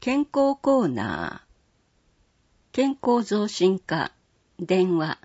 健康コーナー。健康増進課電話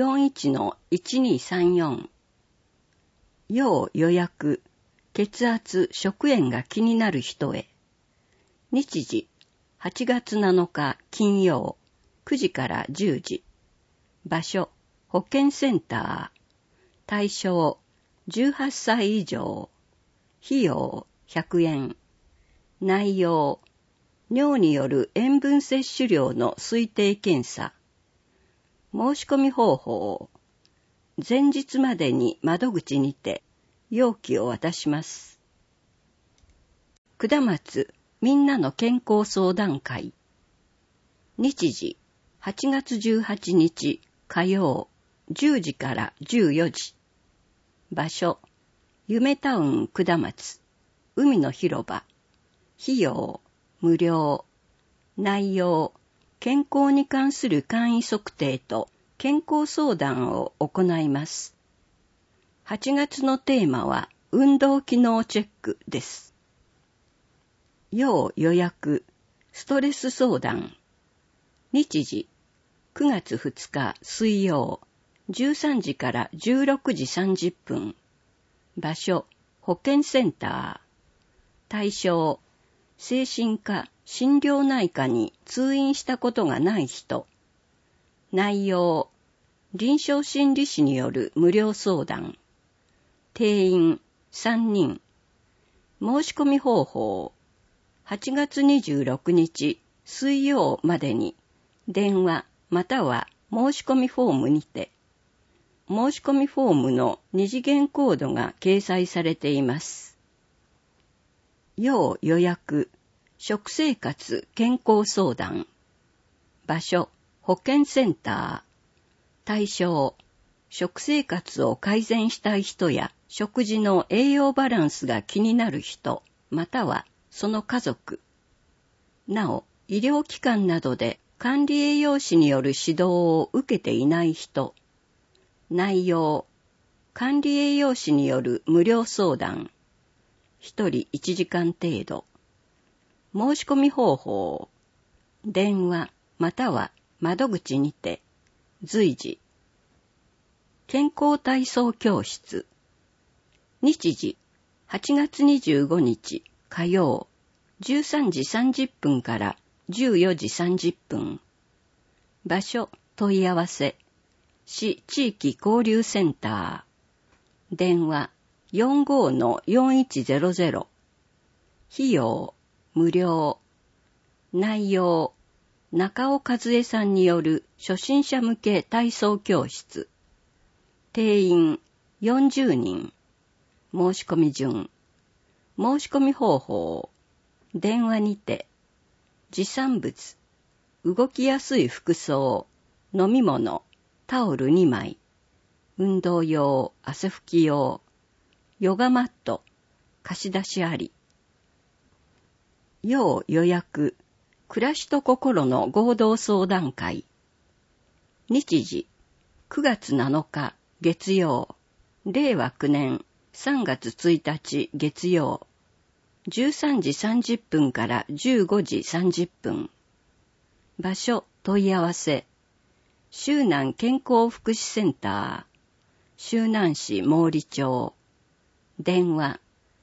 41-1234。要予約。血圧、食塩が気になる人へ。日時8月7日金曜9時から10時。場所保健センター。対象18歳以上。費用100円。内容尿による塩分摂取量の推定検査。申し込み方法。前日までに窓口にて容器を渡します。下松みんなの健康相談会。日時8月18日火曜10時から14時。場所夢タウン下松海の広場。費用無料。内容健康に関する簡易測定と健康相談を行います。8月のテーマは運動機能チェックです。要予約ストレス相談。日時9月2日水曜13時から16時30分。場所保健センター。対象精神科、心療内科に通院したことがない人。内容臨床心理士による無料相談。定員3人。申し込み方法8月26日水曜までに電話または申し込みフォームにて。申し込みフォームの二次元コードが掲載されています。要予約食生活健康相談。場所保健センター。対象食生活を改善したい人や食事の栄養バランスが気になる人またはその家族。なお医療機関などで管理栄養士による指導を受けていない人。内容管理栄養士による無料相談。1人1時間程度。申し込み方法。電話または窓口にて。随時。健康体操教室。日時8月25日火曜13時30分から14時30分。場所問い合わせ。市地域交流センター。電話45-4100。費用無料。内容中尾和恵さんによる初心者向け体操教室。定員40人。申し込み順。申し込み方法。電話にて。持参物。動きやすい服装。飲み物。タオル2枚。運動用、汗拭き用。ヨガマット。貸し出しあり。要予約。暮らしと心の合同相談会。日時9月7日月曜令和9年3月1日月曜13時30分から15時30分。場所問い合わせ。周南健康福祉センター。周南市毛利町。電話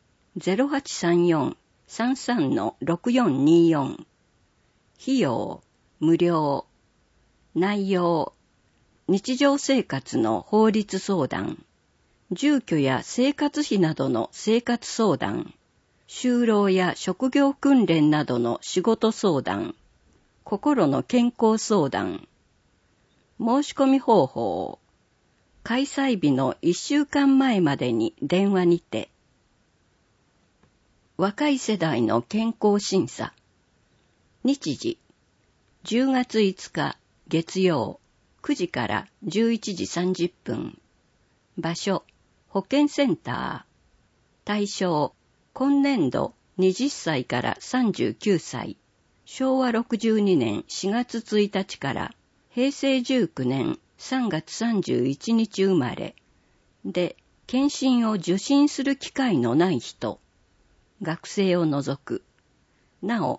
0834-33-6424。費用無料。内容日常生活の法律相談。住居や生活費などの生活相談。就労や職業訓練などの仕事相談。心の健康相談。申し込み方法。開催日の1週間前までに電話にて。若い世代の健康審査。日時10月5日月曜9時から11時30分。場所保健センター。対象今年度20歳から39歳。昭和62年4月1日から平成19年3月31日生まれで検診を受診する機会のない人。学生を除く。なお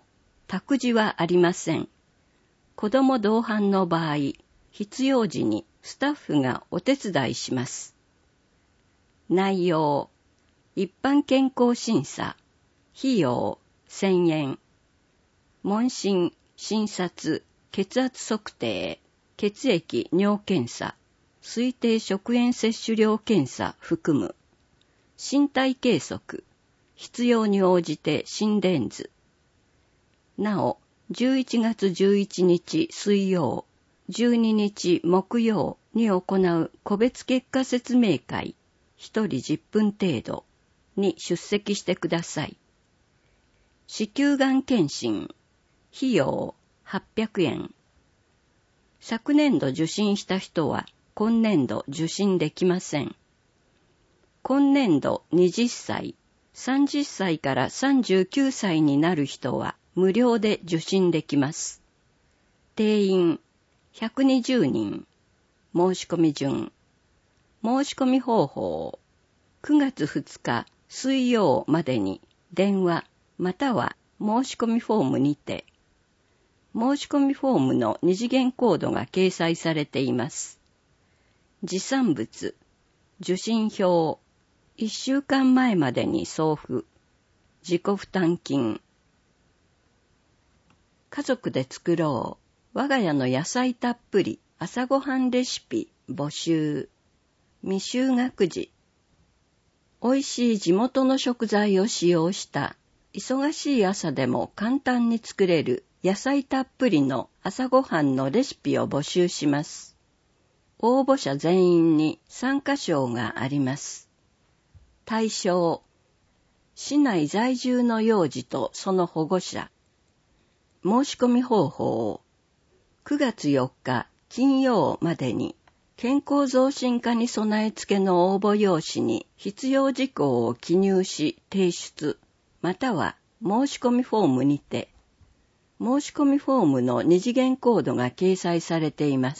託児はありません。子供同伴の場合、必要時にスタッフがお手伝いします。内容、一般健康審査、費用1000円。問診、診察、血圧測定、血液尿検査、推定食塩摂取量検査含む。身体計測、必要に応じて心電図。なお、11月11日水曜、12日木曜に行う個別結果説明会、1人10分程度に出席してください。子宮がん検診、費用800円。昨年度受診した人は今年度受診できません。今年度20歳、30歳から39歳になる人は無料で受診できます。定員120人。申し込み順。申し込み方法。9月2日水曜までに電話または申し込みフォームにて。申し込みフォームの二次元コードが掲載されています。持参物、受診票、1週間前までに送付、自己負担金。家族で作ろう、我が家の野菜たっぷり朝ごはんレシピ募集。未就学児。美味しい地元の食材を使用した忙しい朝でも簡単に作れる野菜たっぷりの朝ごはんのレシピを募集します。応募者全員に参加賞があります。対象、市内在住の幼児とその保護者。申し込み方法、9月4日金曜までに健康増進課に備え付けの応募用紙に必要事項を記入し提出、または申し込みフォームにて、申し込みフォームの二次元コードが掲載されています。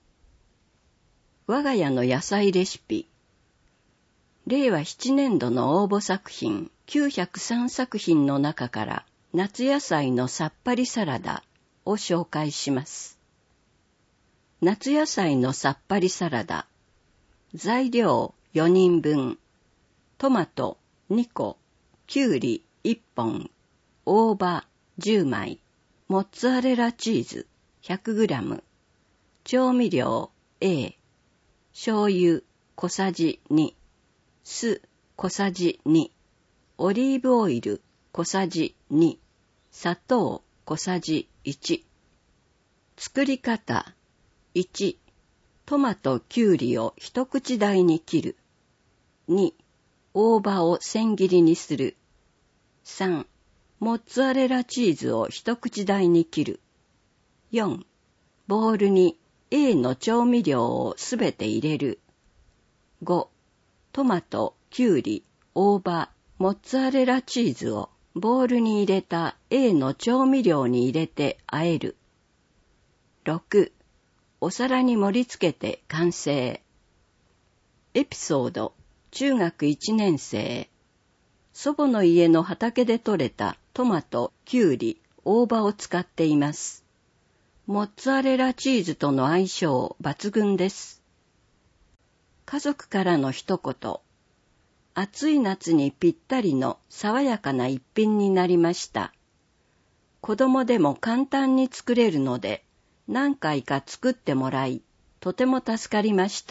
我が家の野菜レシピ。令和7年度の応募作品903作品の中から夏野菜のさっぱりサラダを紹介します。夏野菜のさっぱりサラダ。材料4人分。トマト2個、きゅうり1本、大葉10枚、モッツァレラチーズ 100g、調味料 A、醤油小さじ2、酢小さじ2、オリーブオイル小さじ2、砂糖小さじ1。作り方。1、トマトきゅうりを一口大に切る。2、大葉を千切りにする。3、モッツァレラチーズを一口大に切る。4、ボウルに A の調味料をすべて入れる。5、トマト、きゅうり、大葉、モッツァレラチーズをボウルに入れた A の調味料に入れて和える。6、お皿に盛り付けて完成。エピソード、中学1年生。祖母の家の畑で採れたトマト、きゅうり、大葉を使っています。モッツァレラチーズとの相性抜群です。家族からの一言。暑い夏にぴったりの爽やかな一品になりました。子供でも簡単に作れるので、何回か作ってもらい、とても助かりました。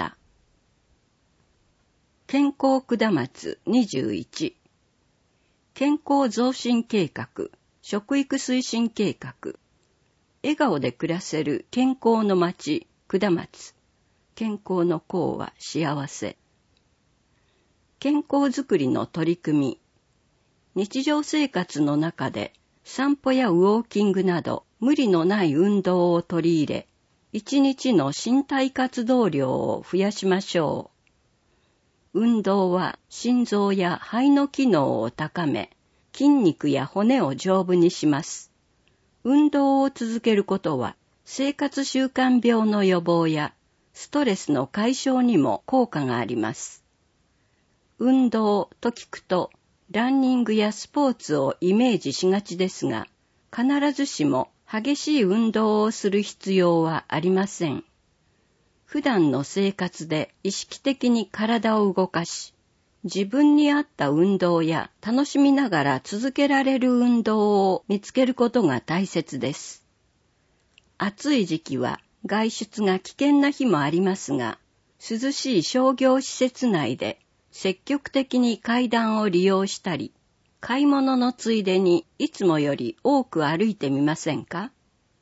健康くだ松21。健康増進計画、食育推進計画。笑顔で暮らせる健康の町、くだ松。健康の幸は幸せ。健康づくりの取り組み。日常生活の中で散歩やウォーキングなど無理のない運動を取り入れ、一日の身体活動量を増やしましょう。運動は心臓や肺の機能を高め、筋肉や骨を丈夫にします。運動を続けることは生活習慣病の予防やストレスの解消にも効果があります。運動と聞くと、ランニングやスポーツをイメージしがちですが、 必ずしも激しい運動をする必要はありません。普段の生活で意識的に体を動かし、自分に合った運動や楽しみながら続けられる運動を見つけることが大切です。暑い時期は外出が危険な日もありますが、涼しい商業施設内で積極的に階段を利用したり、買い物のついでにいつもより多く歩いてみませんか？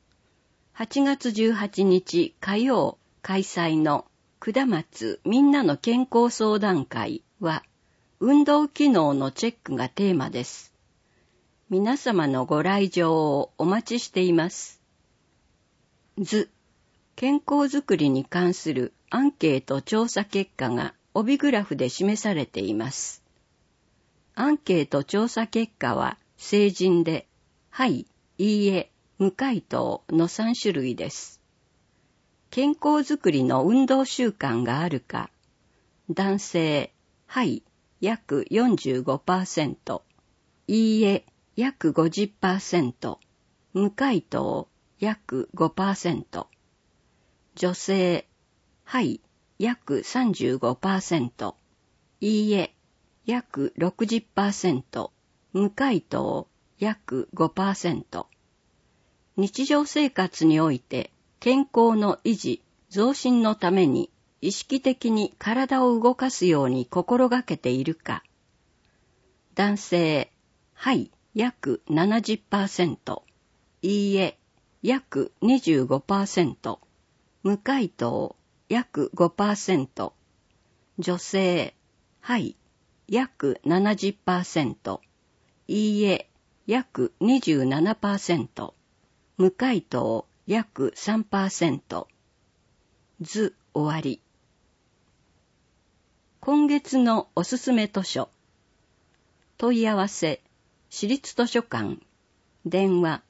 8 月18日火曜開催の下松みんなの健康相談会は、運動機能のチェックがテーマです。皆様のご来場をお待ちしています。図、健康づくりに関するアンケート調査結果が帯グラフで示されています。アンケート調査結果は成人で、はい、いいえ、無回答の3種類です。健康づくりの運動習慣があるか、男性、はい、約 45%、いいえ、約 50%、無回答、約 5%、女性、はい、約 35%、いいえ、約 60%、無回答、約 5%。日常生活において健康の維持、増進のために意識的に体を動かすように心がけているか。男性、はい、約 70%、いいえ、約 25%、無回答、約 5%、女性、はい、約 70%、いいえ、約 27%、無回答、約 3%。図終わり。今月のおすすめ図書。問い合わせ、市立図書館、電話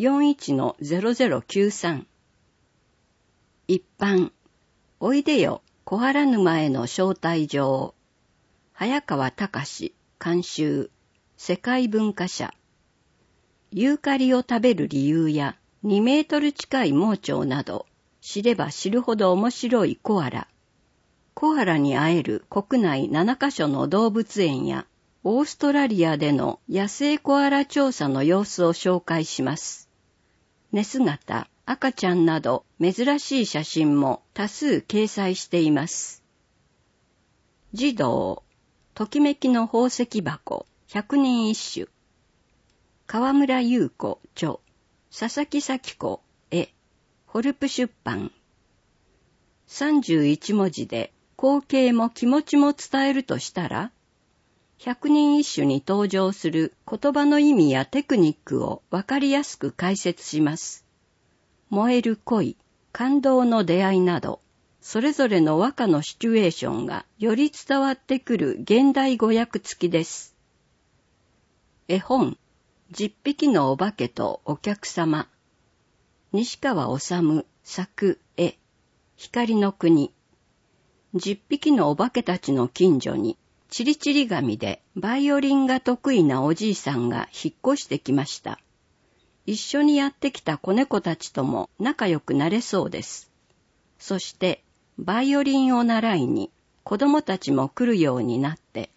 41-0093。一般、おいでよ小原沼への招待状。早川隆監修、世界文化社。ユーカリを食べる理由や2メートル近い盲腸など、知れば知るほど面白いコアラ。コアラに会える国内7カ所の動物園や、オーストラリアでの野生コアラ調査の様子を紹介します。寝姿、赤ちゃんなど珍しい写真も多数掲載しています。児童、ときめきの宝石箱、百人一首。河村優子著、佐々木咲子絵、ホルプ出版。31文字で光景も気持ちも伝えるとしたら、百人一首に登場する言葉の意味やテクニックをわかりやすく解説します。燃える恋、感動の出会いなど、それぞれの和歌のシチュエーションがより伝わってくる現代語訳付きです。絵本、10匹のお化けとお客様。西川治作絵、光の国。10匹のお化けたちの近所に、チリチリ紙でバイオリンが得意なおじいさんが引っ越してきました。一緒にやってきた子猫たちとも仲良くなれそうです。そして、バイオリンを習いに子供たちも来るようになって、